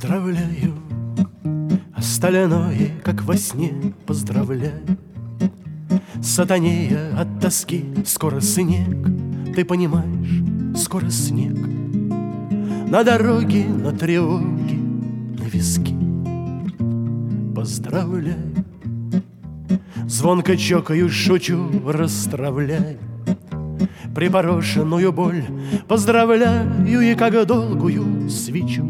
Поздравляю, остальное, как во сне, поздравляю. Сатанея от тоски, скоро снег, ты понимаешь, скоро снег. На дороге, на тревоге, на виски. Поздравляю, звонко чокаю, шучу, расстравляю припорошенную боль. Поздравляю и как долгую свечу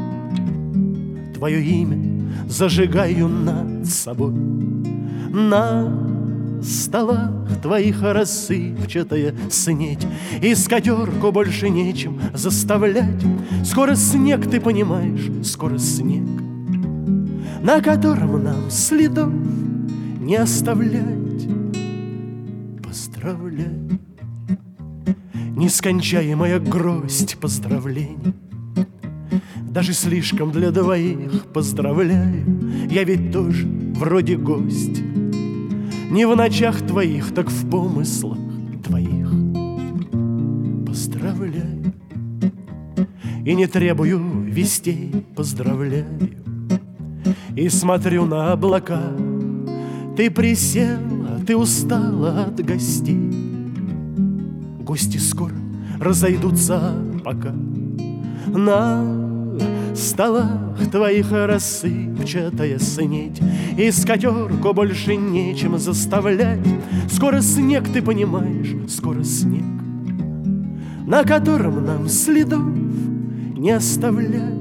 твое имя зажигаю над собой. На столах твоих рассыпчатая снедь, и скатерку больше нечем заставлять. Скоро снег, ты понимаешь, скоро снег, на котором нам следов не оставлять. Поздравляю, нескончаемая гроздь поздравлений, даже слишком для двоих. Поздравляю, я ведь тоже вроде гость, не в ночах твоих, так в помыслах твоих. Поздравляю, и не требую вестей. Поздравляю, и смотрю на облака. Ты присела, ты устала от гостей. Гости скоро разойдутся пока. На столах твоих рассыпчатая снедь, и скатерку больше нечем заставлять. Скоро снег, ты понимаешь, скоро снег, на котором нам следов не оставлять.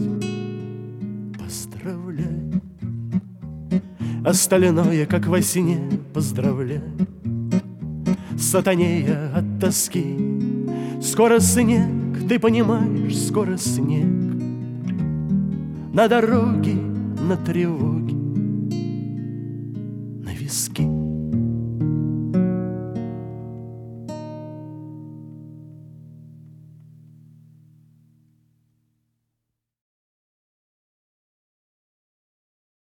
Поздравляю, остальное, как во сне, поздравляю. Сатанея от тоски, скоро снег, ты понимаешь, скоро снег. На дороге, на тревоге, на виски.